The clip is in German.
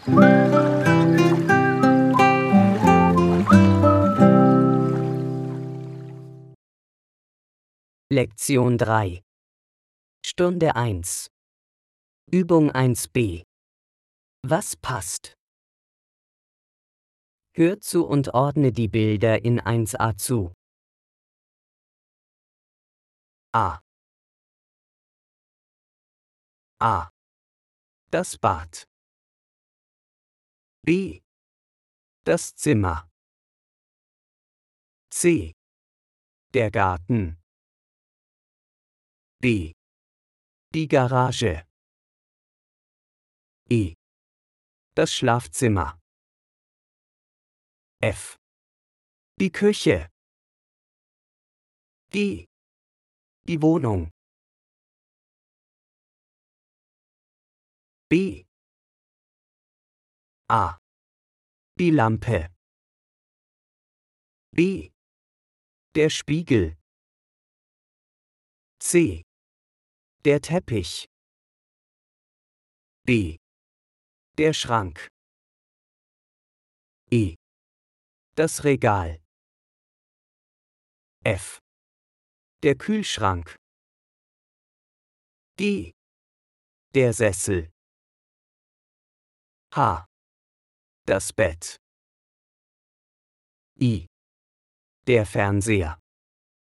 Lektion 3. Stunde 1. Übung 1b. Was passt? Hör zu und ordne die Bilder in 1a zu. A. A. Das Bad. B. Das Zimmer. C. Der Garten. D. Die Garage. E. Das Schlafzimmer. F. Die Küche. G. Die Wohnung. B. A. Die Lampe. B. Der Spiegel. C. Der Teppich. D. Der Schrank. E. Das Regal. F. Der Kühlschrank. G. Der Sessel. H. Das Bett. I. Der Fernseher.